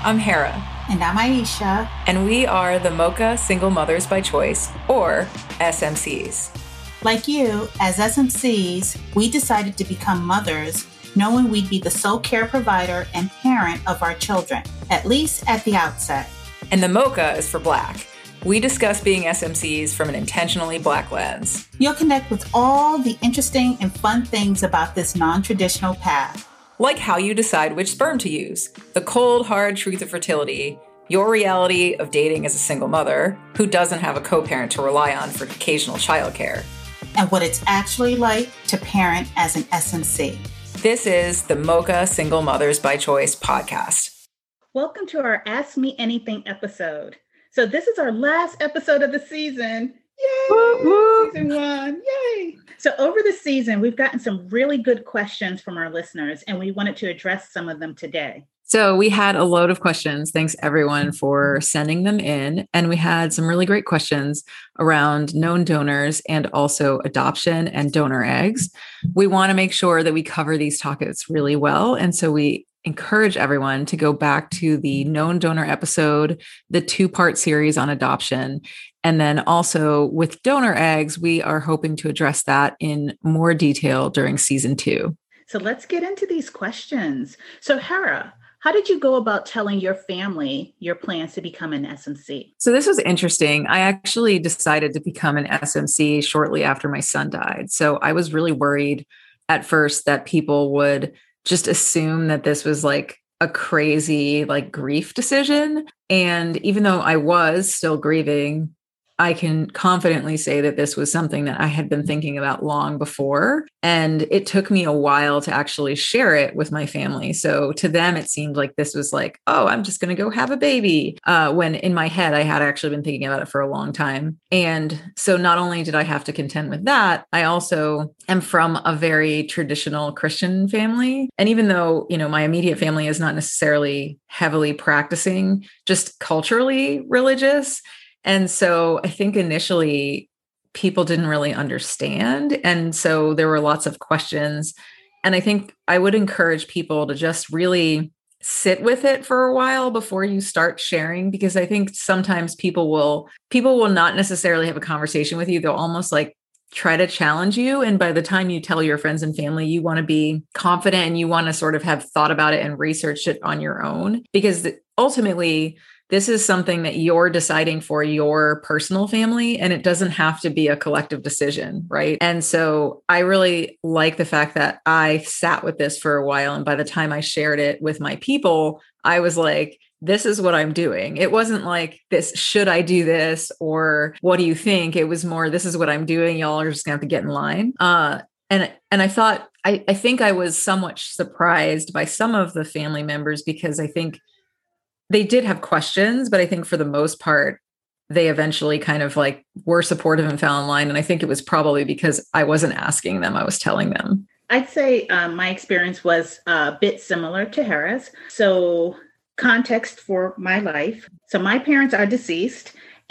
I'm Hera. And I'm Aisha. And we are the Mocha Single Mothers by Choice, or SMCs. Like you, as SMCs, we decided to become mothers knowing we'd be the sole care provider and parent of our children, at least at the outset. And the Mocha is for Black. We discuss being SMCs from an intentionally Black lens. You'll connect with all the interesting and fun things about this non-traditional path. Like how you decide which sperm to use, the cold, hard truth of fertility, your reality of dating as a single mother who doesn't have a co-parent to rely on for occasional childcare, and what it's actually like to parent as an SMC. This is the Mocha Single Mothers by Choice podcast. Welcome to our Ask Me Anything episode. So this is our last episode of the season. Yay! Woo, woo. Season 1. Yay! So over the season, we've gotten some really good questions from our listeners, and we wanted to address some of them today. So we had a load of questions. Thanks everyone for sending them in. And we had some really great questions around known donors and also adoption and donor eggs. We want to make sure that we cover these topics really well. And so we encourage everyone to go back to the known donor episode, the 2-part series on adoption. And then also with donor eggs, we are hoping to address that in more detail during season 2. So let's get into these questions. So Hera, how did you go about telling your family your plans to become an SMC? So this was interesting. I actually decided to become an SMC shortly after my son died. So I was really worried at first that people would just assume that this was like a crazy like grief decision. And even though I was still grieving, I can confidently say that this was something that I had been thinking about long before. And it took me a while to actually share it with my family. So to them, it seemed like this was like, oh, I'm just going to go have a baby. When in my head, I had actually been thinking about it for a long time. And so not only did I have to contend with that, I also am from a very traditional Christian family. And even though, my immediate family is not necessarily heavily practicing, just culturally religious. And so I think initially people didn't really understand. And so there were lots of questions. And I think I would encourage people to just really sit with it for a while before you start sharing, because I think sometimes people will not necessarily have a conversation with you. They'll almost like try to challenge you. And by the time you tell your friends and family, you want to be confident and you want to sort of have thought about it and researched it on your own, because ultimately, this is something that you're deciding for your personal family, and it doesn't have to be a collective decision, right? And so I really like the fact that I sat with this for a while. And by the time I shared it with my people, I was like, this is what I'm doing. It wasn't like this, should I do this? Or what do you think? It was more, this is what I'm doing. Y'all are just going to have to get in line. And I thought, I think I was somewhat surprised by some of the family members, because I think they did have questions, but I think for the most part, they eventually kind of like were supportive and fell in line. And I think it was probably because I wasn't asking them, I was telling them. I'd say my experience was a bit similar to Hera's. So context for my life. So my parents are deceased,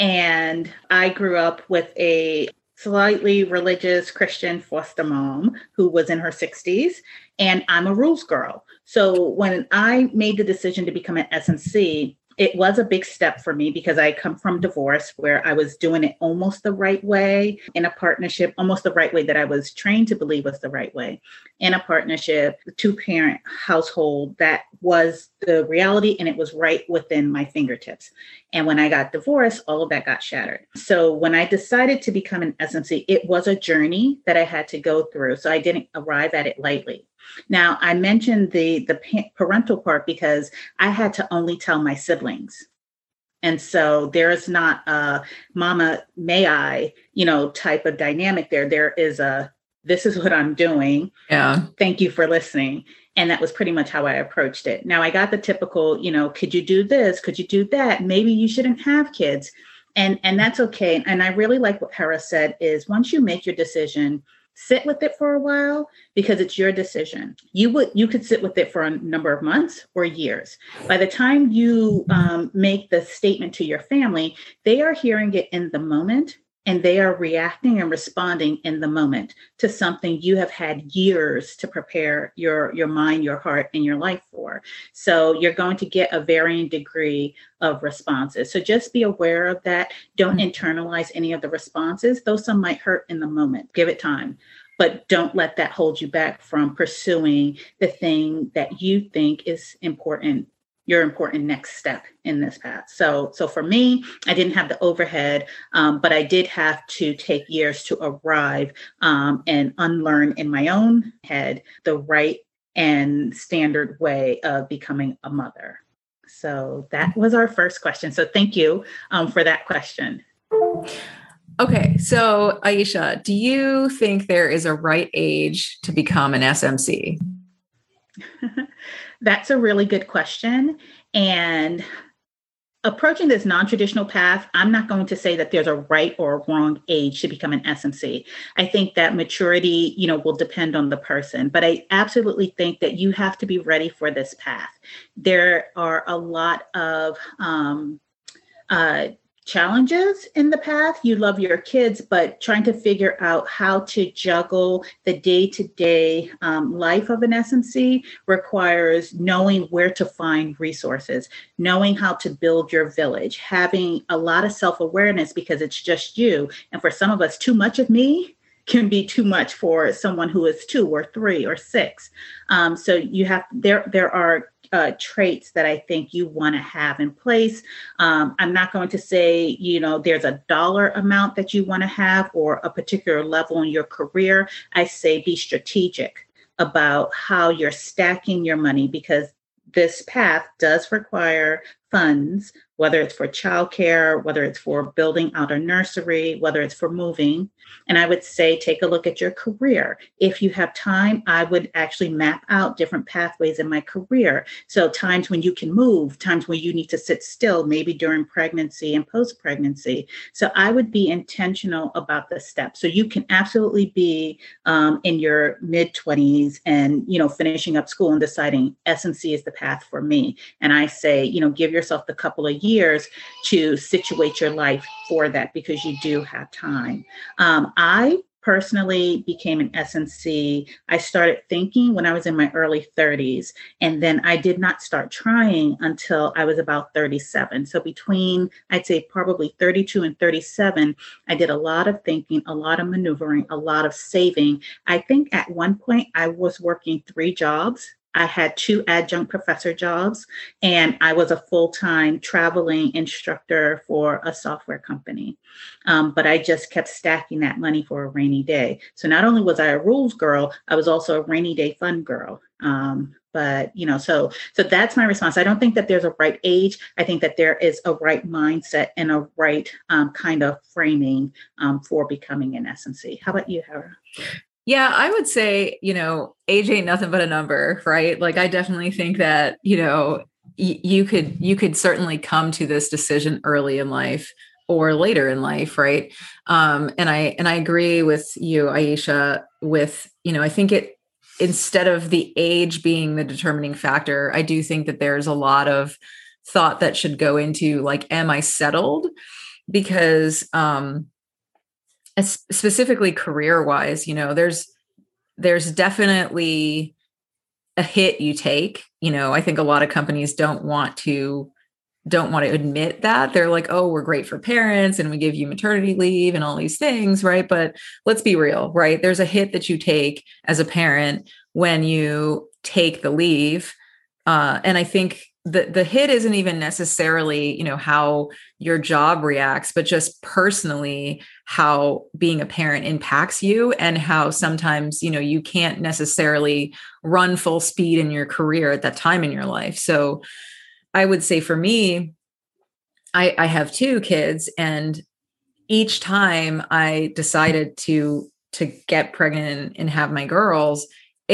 and I grew up with a slightly religious Christian foster mom who was in her 60s, and I'm a rules girl. So when I made the decision to become an SMC, it was a big step for me because I come from divorce where I was doing it almost the right way in a partnership, almost the right way that I was trained to believe was the right way in a partnership, 2-parent household. That was the reality, and it was right within my fingertips. And when I got divorced, all of that got shattered. So when I decided to become an SMC, it was a journey that I had to go through. So I didn't arrive at it lightly. Now, I mentioned the parental part because I had to only tell my siblings. And so there is not a mama, may I, type of dynamic there. There is a, this is what I'm doing. Yeah. Thank you for listening. And that was pretty much how I approached it. Now, I got the typical, could you do this? Could you do that? Maybe you shouldn't have kids. And that's okay. And I really like what Hera said is once you make your decision, sit with it for a while because it's your decision. You could sit with it for a number of months or years. By the time you make the statement to your family, they are hearing it in the moment and they are reacting and responding in the moment to something you have had years to prepare your mind, your heart, and your life for. So you're going to get a varying degree of responses. So just be aware of that. Don't internalize any of the responses, though some might hurt in the moment. Give it time. But don't let that hold you back from pursuing the thing that you think is important, your important next step in this path. So for me, I didn't have the overhead, but I did have to take years to arrive and unlearn in my own head the right and standard way of becoming a mother. So that was our first question. So thank you for that question. Okay. So Aisha, do you think there is a right age to become an SMC? That's a really good question. And approaching this non-traditional path, I'm not going to say that there's a right or a wrong age to become an SMC. I think that maturity, will depend on the person, but I absolutely think that you have to be ready for this path. There are a lot of challenges in the path. You love your kids, but trying to figure out how to juggle the day-to-day life of an SMC requires knowing where to find resources, knowing how to build your village, having a lot of self-awareness because it's just you. And for some of us, too much of me can be too much for someone who is 2 or 3 or 6. So you have, there are traits that I think you want to have in place. I'm not going to say, there's a dollar amount that you want to have or a particular level in your career. I say be strategic about how you're stacking your money, because this path does require funds, whether it's for childcare, whether it's for building out a nursery, whether it's for moving. And I would say, take a look at your career. If you have time, I would actually map out different pathways in my career. So times when you can move, times when you need to sit still, maybe during pregnancy and post-pregnancy. So I would be intentional about the steps. So you can absolutely be in your mid-20s and, finishing up school and deciding SMC is the path for me. And I say, give yourself the couple of years to situate your life for that, because you do have time. I personally became an SMC. I started thinking when I was in my early 30s, and then I did not start trying until I was about 37. So between, I'd say probably 32 and 37, I did a lot of thinking, a lot of maneuvering, a lot of saving. I think at one point I was working 3 jobs. I had 2 adjunct professor jobs, and I was a full-time traveling instructor for a software company. But I just kept stacking that money for a rainy day. So not only was I a rules girl, I was also a rainy day fun girl. But, so that's my response. I don't think that there's a right age. I think that there is a right mindset and a right kind of framing for becoming an SMC. How about you, Hera? Yeah, I would say, age ain't nothing but a number, right? Like, I definitely think that, you could certainly come to this decision early in life or later in life, right? And I agree with you, Aisha, with, I think instead of the age being the determining factor, I do think that there's a lot of thought that should go into, like, am I settled? Because, specifically career-wise, there's definitely a hit you take. I think a lot of companies don't want to admit that. They're like, oh, we're great for parents and we give you maternity leave and all these things, right? But let's be real, right? There's a hit that you take as a parent when you take the leave. And I think the hit isn't even necessarily, how your job reacts, but just personally how being a parent impacts you, and how sometimes, you can't necessarily run full speed in your career at that time in your life. So I would say for me, I have 2 kids, and each time I decided to get pregnant and have my girls,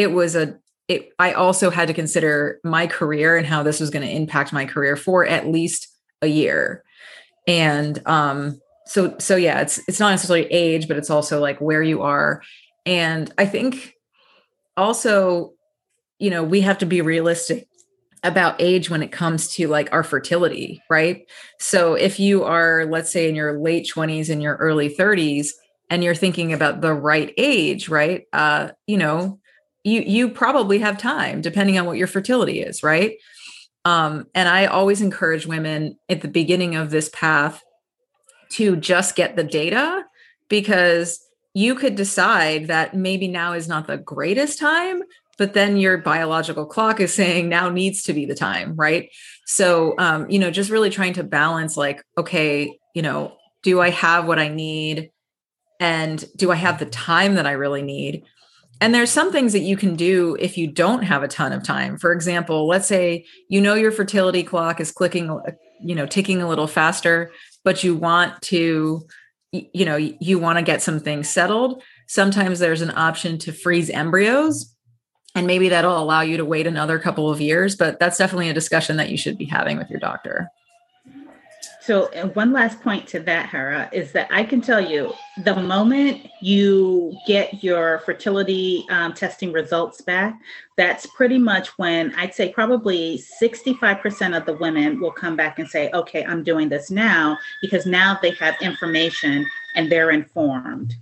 I also had to consider my career and how this was going to impact my career for at least a year. And so yeah, it's not necessarily age, but it's also like where you are. And I think also, we have to be realistic about age when it comes to like our fertility, right? So if you are, let's say in your late 20s and your early 30s, and you're thinking about the right age, right? You probably have time depending on what your fertility is, right? And I always encourage women at the beginning of this path to just get the data, because you could decide that maybe now is not the greatest time, but then your biological clock is saying now needs to be the time, right? So, just really trying to balance like, okay, do I have what I need? And do I have the time that I really need? And there's some things that you can do if you don't have a ton of time. For example, let's say, your fertility clock is ticking a little faster, but you want to, you want to get some things settled. Sometimes there's an option to freeze embryos, and maybe that'll allow you to wait another couple of years, but that's definitely a discussion that you should be having with your doctor. So one last point to that, Hera, is that I can tell you the moment you get your fertility testing results back, that's pretty much when I'd say probably 65% of the women will come back and say, okay, I'm doing this now, because now they have information and they're informed.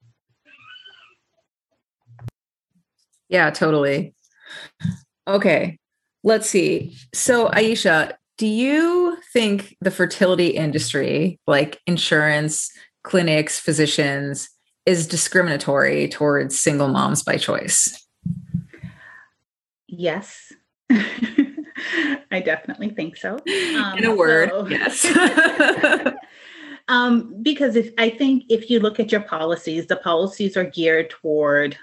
Yeah, totally. Okay, let's see. So Aisha, do you think the fertility industry, like insurance, clinics, physicians, is discriminatory towards single moms by choice? Yes. I definitely think so. In a word, yes. Because if you look at your policies, the policies are geared toward,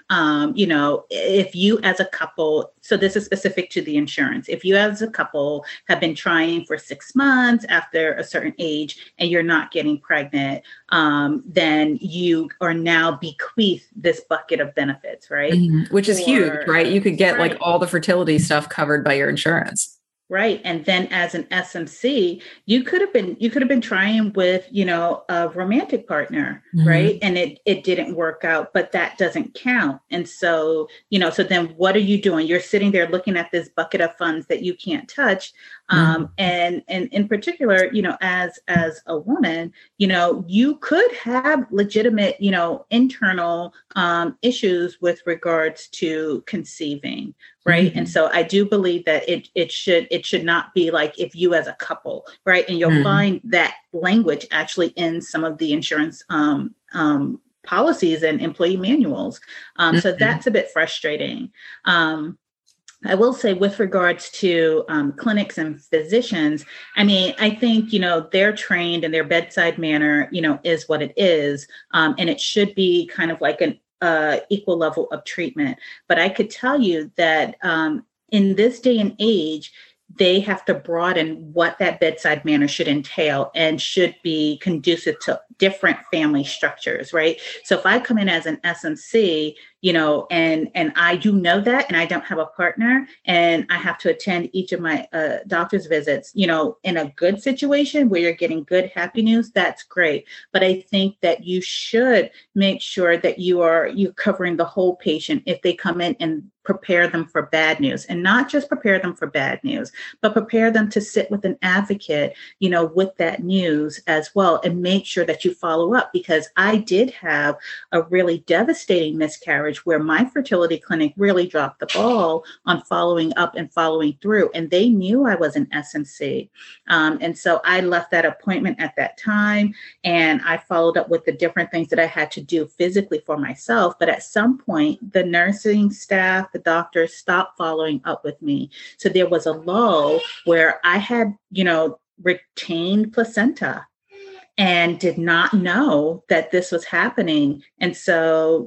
if you as a couple, so this is specific to the insurance, if you as a couple have been trying for 6 months after a certain age and you're not getting pregnant, then you are now bequeathed this bucket of benefits, right? Mm-hmm. Which is huge, right? You could get like all the fertility stuff covered by your insurance. Right. And then as an SMC, you could have been trying with, a romantic partner, mm-hmm. right? And it didn't work out, but that doesn't count. And so, so then what are you doing? You're sitting there looking at this bucket of funds that you can't touch. Mm-hmm. And in particular, as a woman, you could have legitimate, internal issues with regards to conceiving. Right. Mm-hmm. And so I do believe that it should not be like if you as a couple. Right. And you'll mm-hmm. find that language actually in some of the insurance policies and employee manuals. Mm-hmm. So that's a bit frustrating. I will say with regards to clinics and physicians, I think, they're trained and their bedside manner, is what it is. And it should be kind of like an equal level of treatment. But I could tell you that in this day and age, they have to broaden what that bedside manner should entail and should be conducive to different family structures, right? So if I come in as an SMC, and I do know that, and I don't have a partner, and I have to attend each of my doctor's visits, in a good situation where you're getting good, happy news, that's great. But I think that you should make sure that you're covering the whole patient if they come in and prepare them for bad news, and not just prepare them for bad news, but prepare them to sit with an advocate, with that news as well, and make sure that you follow up, because I did have a really devastating miscarriage where my fertility clinic really dropped the ball on following up and following through, and they knew I was an SMC. And so I left that appointment at that time, and I followed up with the different things that I had to do physically for myself. But at some point, the nursing staff, the doctors stopped following up with me. So there was a lull where I had, retained placenta and did not know that this was happening. And so,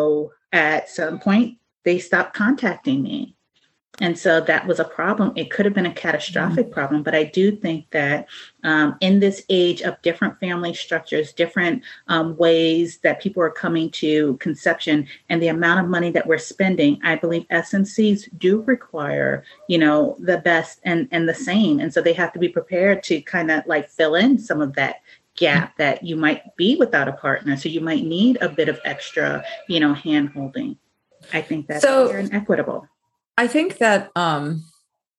at some point, they stopped contacting me. And so that was a problem. It could have been a catastrophic problem, but I do think that in this age of different family structures, different ways that people are coming to conception, and the amount of money that we're spending, I believe SMCs do require, the best and the same. And so they have to be prepared to kind of like fill in some of that gap that you might be without a partner. So you might need a bit of extra, hand holding. I think that's fair and equitable. I think that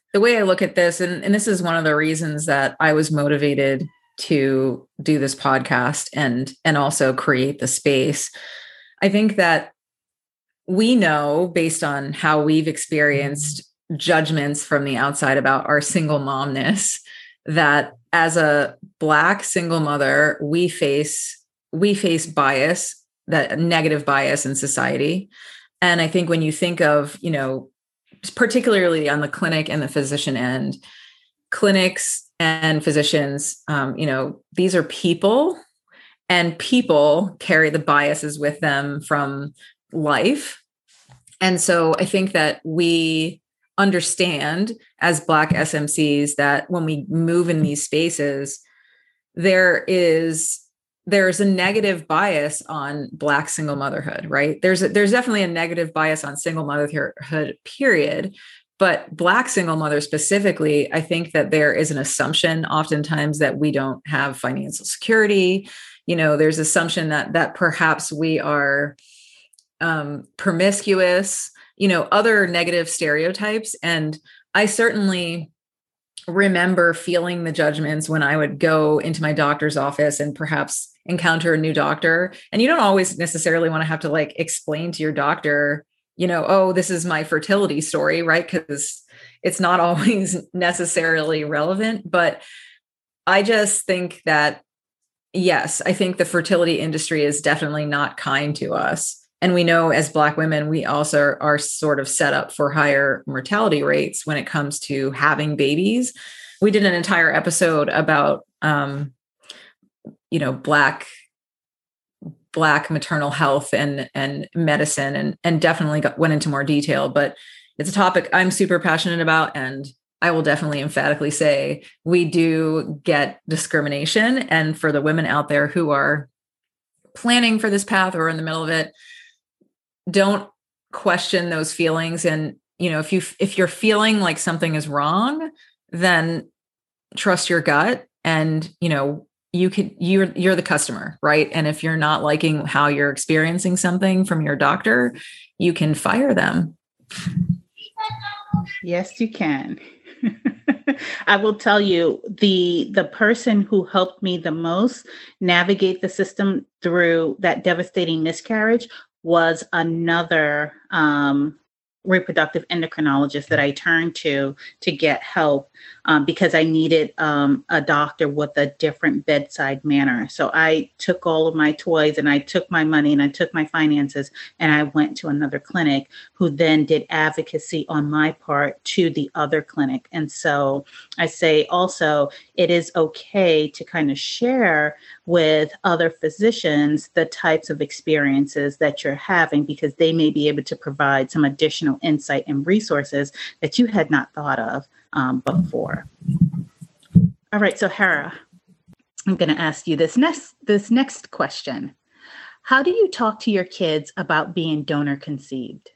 the way I look at this, and this is one of the reasons that I was motivated to do this podcast and also create the space. I think that we know, based on how we've experienced judgments from the outside about our single momness, that as a Black single mother, we face bias, that negative bias in society. And I think when you think of, particularly on the clinic and the physician end, clinics and physicians, these are people, and people carry the biases with them from life. And so I think that we understand as Black SMCs that when we move in these spaces, there's a negative bias on Black single motherhood, right? There's definitely a negative bias on single motherhood, period. But Black single mothers specifically, I think that there is an assumption oftentimes that we don't have financial security. There's assumption that perhaps we are promiscuous, other negative stereotypes. And I certainly remember feeling the judgments when I would go into my doctor's office and perhaps encounter a new doctor. And you don't always necessarily want to have to explain to your doctor, oh, this is my fertility story, right? Because it's not always necessarily relevant. But I just think that, yes, I think the fertility industry is definitely not kind to us. And we know as Black women, we also are sort of set up for higher mortality rates when it comes to having babies. We did an entire episode about, Black maternal health and medicine, and definitely went into more detail. But it's a topic I'm super passionate about, and I will definitely emphatically say we do get discrimination. And for the women out there who are planning for this path or in the middle of it, don't question those feelings. And, if you're feeling like something is wrong, then trust your gut. And, you're the customer, right? And if you're not liking how you're experiencing something from your doctor, you can fire them. Yes, you can. I will tell you, the person who helped me the most navigate the system through that devastating miscarriage was another reproductive endocrinologist that I turned to get help because I needed a doctor with a different bedside manner. So I took all of my toys and I took my money and I took my finances and I went to another clinic who then did advocacy on my part to the other clinic. And so I say also, it is okay to kind of share with other physicians the types of experiences that you're having, because they may be able to provide some additional insight and resources that you had not thought of before. All right, so Hera, I'm going to ask you this next question. How do you talk to your kids about being donor conceived?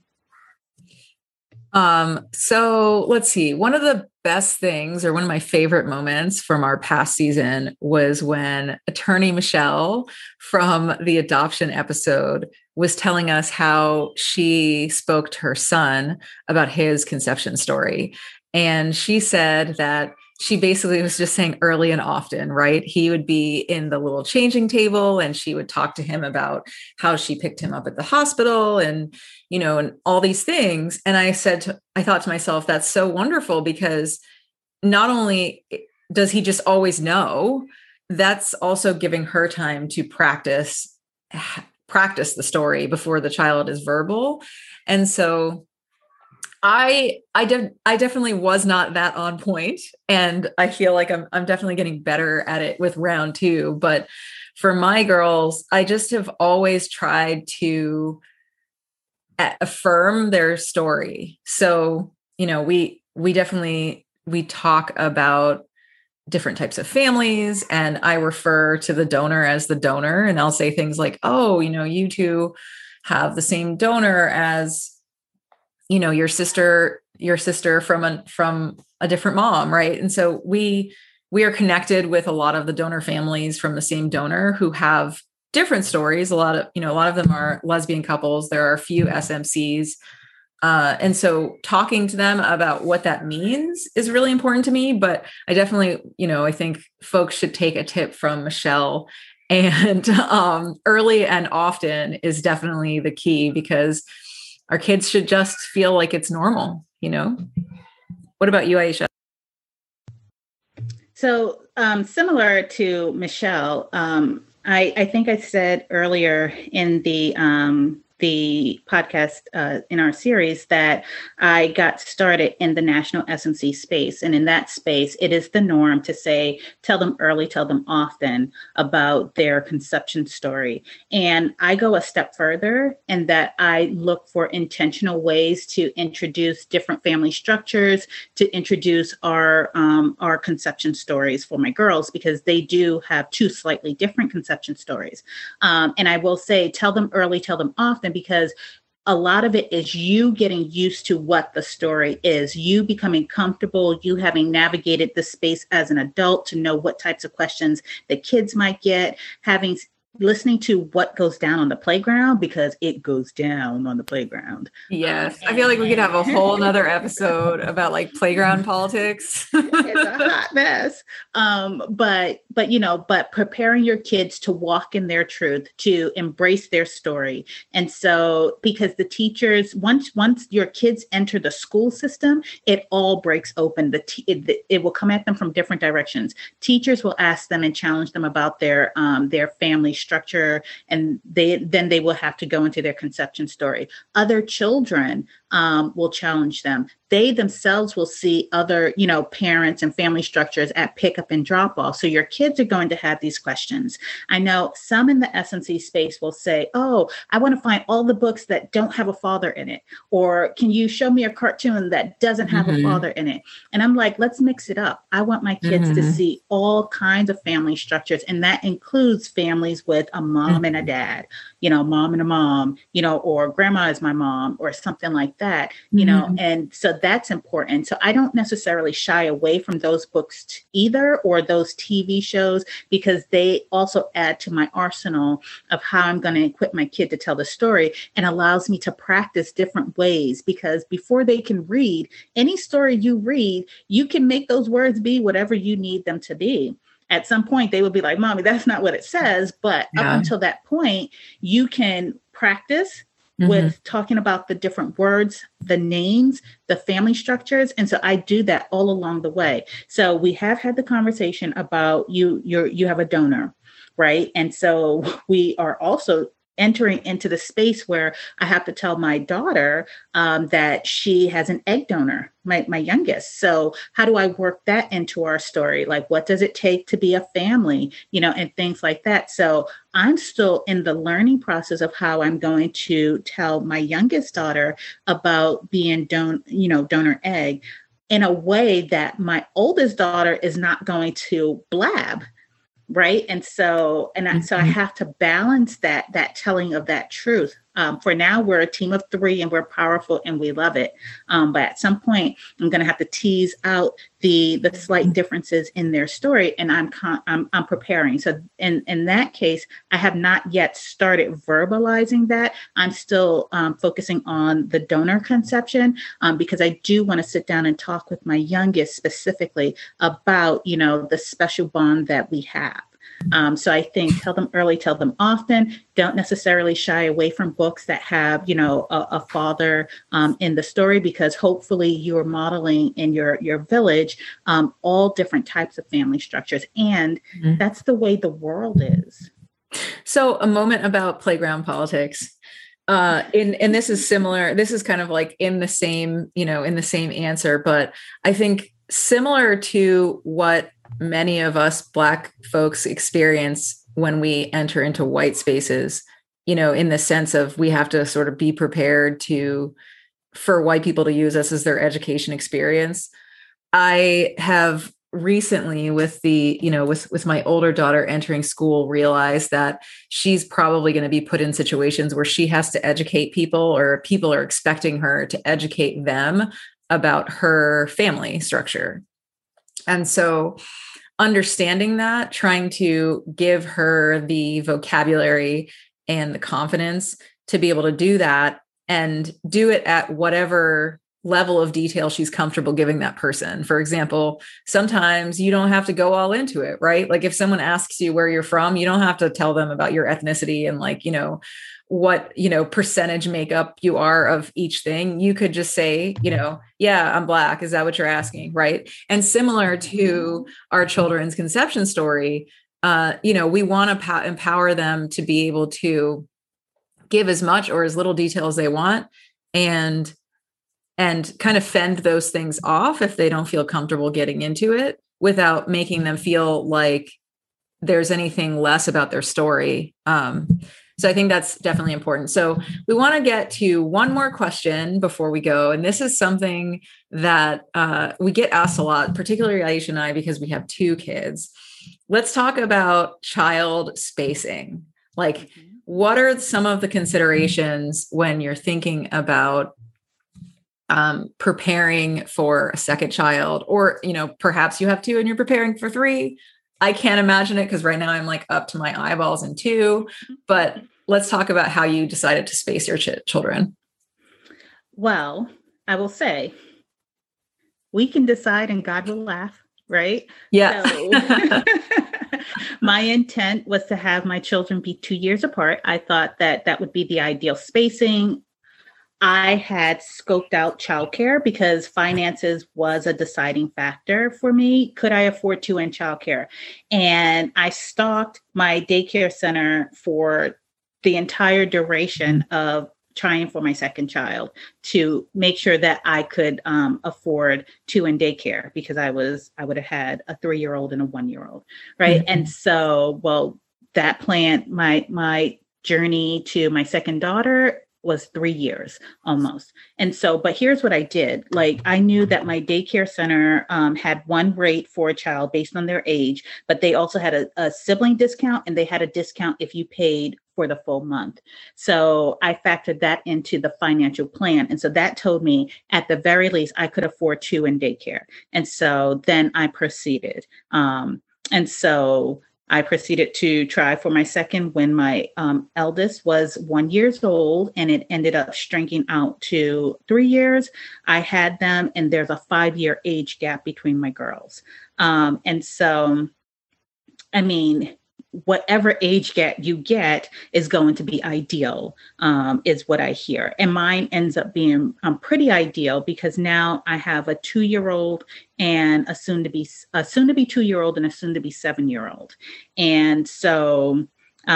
So let's see. One of the best things, or one of my favorite moments from our past season, was when attorney Michelle from the adoption episode was telling us how she spoke to her son about his conception story. And she said that she basically was just saying early and often, right? He would be in the little changing table and she would talk to him about how she picked him up at the hospital and, and all these things. And I thought to myself, that's so wonderful, because not only does he just always know, that's also giving her time to practice the story before the child is verbal. And so I definitely was not that on point, and I feel like I'm definitely getting better at it with round 2. But for my girls, I just have always tried to affirm their story. So, we talk about different types of families, and I refer to the donor as the donor, and I'll say things like, "Oh, you two have the same donor as, your sister from a different mom," right? And so we are connected with a lot of the donor families from the same donor who have different stories. A lot of them are lesbian couples. There are a few SMCs And so talking to them about what that means is really important to me. But I definitely, I think folks should take a tip from Michelle, and early and often is definitely the key, because our kids should just feel like it's normal. What about you, Aisha? So similar to Michelle, I think I said earlier in the podcast in our series that I got started in the national SMC space. And in that space, it is the norm to say, tell them early, tell them often about their conception story. And I go a step further in that I look for intentional ways to introduce different family structures, to introduce our conception stories for my girls, because they do have two slightly different conception stories. And I will say, tell them early, tell them often, because a lot of it is you getting used to what the story is, you becoming comfortable, you having navigated the space as an adult to know what types of questions the kids might get, listening to what goes down on the playground, because it goes down on the playground. Yes. I feel like we could have a whole nother episode about like playground politics. It's a hot mess. But preparing your kids to walk in their truth, to embrace their story. And so, because the teachers, once your kids enter the school system, it all breaks open. It will come at them from different directions. Teachers will ask them and challenge them about their family structure, and they will have to go into their conception story. Other children will challenge them. They themselves will see other, parents and family structures at pickup and drop off. So your kids are going to have these questions. I know some in the SMC space will say, oh, I want to find all the books that don't have a father in it. Or can you show me a cartoon that doesn't have a father in it? And I'm like, let's mix it up. I want my kids to see all kinds of family structures. And that includes families with a mom and a dad, mom and a mom, or grandma is my mom, or something like that, and so that's important. So I don't necessarily shy away from those books either, or those TV shows, because they also add to my arsenal of how I'm going to equip my kid to tell the story, and allows me to practice different ways, because before they can read any story you read, you can make those words be whatever you need them to be. At some point, they will be like, Mommy, that's not what it says. But up until that point, you can practice with talking about the different words, the names, the family structures. And so I do that all along the way. So we have had the conversation about you have a donor, right? And so we are also entering into the space where I have to tell my daughter that she has an egg donor, my youngest. So how do I work that into our story? Like, what does it take to be a family, and things like that. So I'm still in the learning process of how I'm going to tell my youngest daughter about being donor egg in a way that my oldest daughter is not going to blab. Right. And so I have to balance that telling of that truth. For now, we're a team of 3 and we're powerful and we love it. But at some point, I'm going to have to tease out the slight differences in their story. And I'm preparing. So in that case, I have not yet started verbalizing that. I'm still focusing on the donor conception because I do want to sit down and talk with my youngest specifically about, the special bond that we have. So I think tell them early, tell them often. Don't necessarily shy away from books that have, a father in the story, because hopefully you're modeling in your village all different types of family structures. And that's the way the world is. So a moment about playground politics. And this is similar. This is kind of like in the same answer, but I think similar to what many of us Black folks experience when we enter into white spaces, in the sense of we have to sort of be prepared for white people to use us as their education experience. I have recently with my older daughter entering school realized that she's probably going to be put in situations where she has to educate people, or people are expecting her to educate them about her family structure. And so understanding that, trying to give her the vocabulary and the confidence to be able to do that and do it at whatever level of detail she's comfortable giving that person. For example, sometimes you don't have to go all into it, right? Like if someone asks you where you're from, you don't have to tell them about your ethnicity and like, what, percentage makeup you are of each thing. You could just say, yeah, I'm Black. Is that what you're asking? Right. And similar to our children's conception story, we want to empower them to be able to give as much or as little detail as they want, and kind of fend those things off if they don't feel comfortable getting into it, without making them feel like there's anything less about their story. So I think that's definitely important. So we want to get to one more question before we go. And this is something that we get asked a lot, particularly Aisha and I, because we have 2 kids. Let's talk about child spacing. Like, what are some of the considerations when you're thinking about preparing for a second child, or, perhaps you have 2 and you're preparing for 3. I can't imagine it because right now I'm like up to my eyeballs in 2, but let's talk about how you decided to space your children. Well, I will say we can decide and God will laugh, right? Yeah. So, my intent was to have my children be 2 years apart. I thought that would be the ideal spacing. I had scoped out childcare because finances was a deciding factor for me. Could I afford 2 in childcare? And I stalked my daycare center for the entire duration of trying for my second child to make sure that I could afford 2 in daycare, because I would have had a 3-year-old and a 1-year-old. Right. Mm-hmm. And so, that plan, my journey to my second daughter was 3 years almost. And so, but here's what I did. Like, I knew that my daycare center had one rate for a child based on their age, but they also had a sibling discount, and they had a discount if you paid for the full month. So I factored that into the financial plan. And so that told me at the very least, I could afford 2 in daycare. And so then I proceeded. I proceeded to try for my second when my eldest was 1 year old, and it ended up shrinking out to 3 years. I had them, and there's a 5-year age gap between my girls. Whatever age gap you get is going to be ideal, is what I hear. And mine ends up being pretty ideal, because now I have a 2-year-old and a soon to be 2-year-old and a soon to be 7-year-old. And so,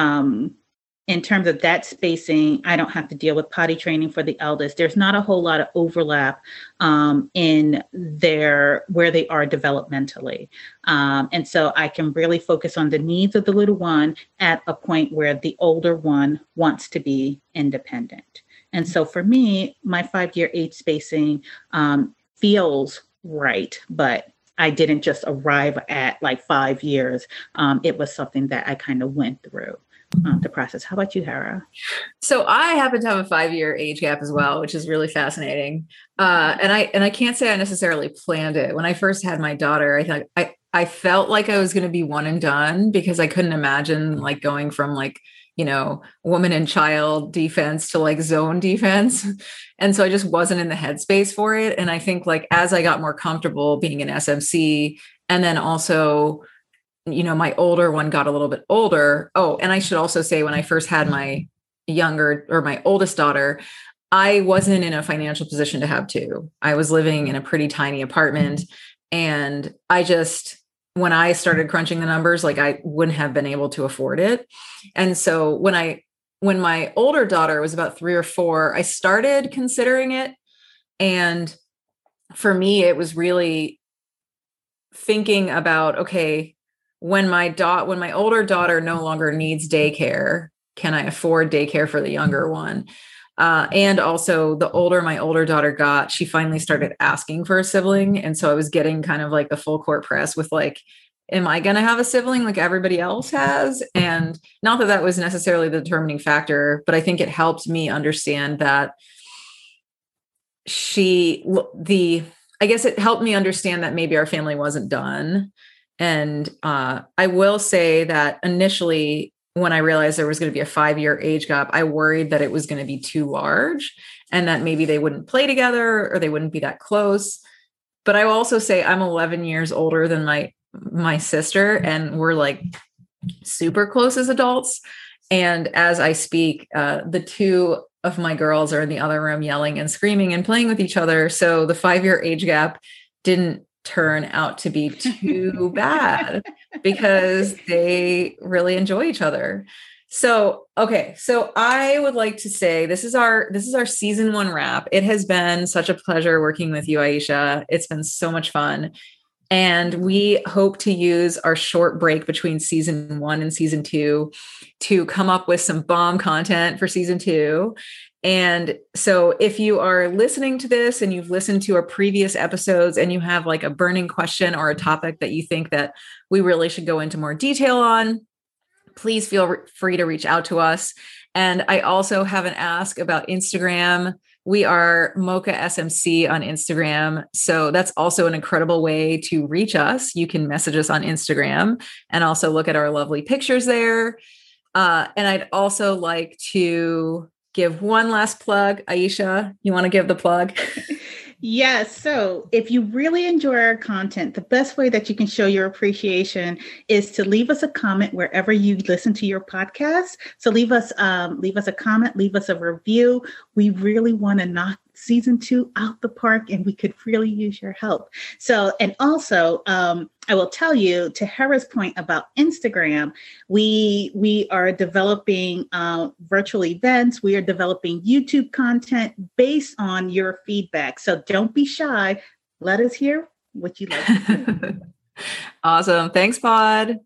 in terms of that spacing, I don't have to deal with potty training for the eldest. There's not a whole lot of overlap in where they are developmentally. And so I can really focus on the needs of the little one at a point where the older one wants to be independent. And so for me, my 5-year age spacing feels right, but I didn't just arrive at like 5 years. It was something that I kind of went through the process. How about you, Hera? So I happen to have a 5-year age gap as well, which is really fascinating. And I can't say I necessarily planned it. When I first had my daughter, I thought I felt like I was going to be one and done, because I couldn't imagine like going from like, woman and child defense to like zone defense. And so I just wasn't in the headspace for it. And I think like as I got more comfortable being an SMC, and then also, my older one got a little bit older. Oh, and I should also say, when I first had my oldest daughter, I wasn't in a financial position to have 2. I was living in a pretty tiny apartment. And when I started crunching the numbers, like I wouldn't have been able to afford it. And so when my older daughter was about 3 or 4, I started considering it. And for me, it was really thinking about, okay, when my older daughter no longer needs daycare, can I afford daycare for the younger one? And also, the older my older daughter got, she finally started asking for a sibling. And so I was getting kind of like the full court press with like, am I going to have a sibling like everybody else has? And not that was necessarily the determining factor, but I think it helped me understand that it helped me understand that maybe our family wasn't done. And I will say that initially, when I realized there was going to be a 5-year age gap, I worried that it was going to be too large and that maybe they wouldn't play together or they wouldn't be that close. But I will also say I'm 11 years older than my sister, and we're like super close as adults. And as I speak, the two of my girls are in the other room yelling and screaming and playing with each other. So the 5-year age gap didn't turn out to be too bad because they really enjoy each other. So, okay. So I would like to say this is our season 1 wrap. It has been such a pleasure working with you, Aisha. It's been so much fun. And we hope to use our short break between season 1 and season 2 to come up with some bomb content for season 2. And so if you are listening to this and you've listened to our previous episodes and you have like a burning question or a topic that you think that we really should go into more detail on, please feel free to reach out to us. And I also have an ask about Instagram. We are Mocha SMC on Instagram. So that's also an incredible way to reach us. You can message us on Instagram and also look at our lovely pictures there. And I'd also like to give one last plug. Aisha, you want to give the plug? Yes. So if you really enjoy our content, the best way that you can show your appreciation is to leave us a comment wherever you listen to your podcast. So leave us a comment, leave us a review. We really want to knock season 2 out the park, and we could really use your help. So, and also, I will tell you, to Hera's point about Instagram, we are developing virtual events. We are developing YouTube content based on your feedback. So don't be shy. Let us hear what you'd like to do. Awesome. Thanks, Pod.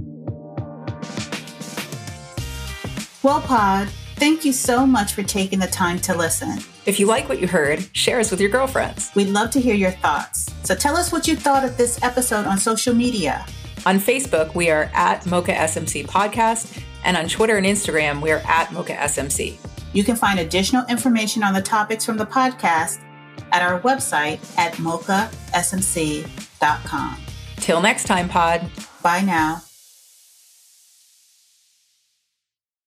Well, Pod, thank you so much for taking the time to listen. If you like what you heard, share us with your girlfriends. We'd love to hear your thoughts. So tell us what you thought of this episode on social media. On Facebook, we are at Mocha SMC Podcast. And on Twitter and Instagram, we are at Mocha SMC. You can find additional information on the topics from the podcast at our website at mochasmc.com. Till next time, Pod. Bye now.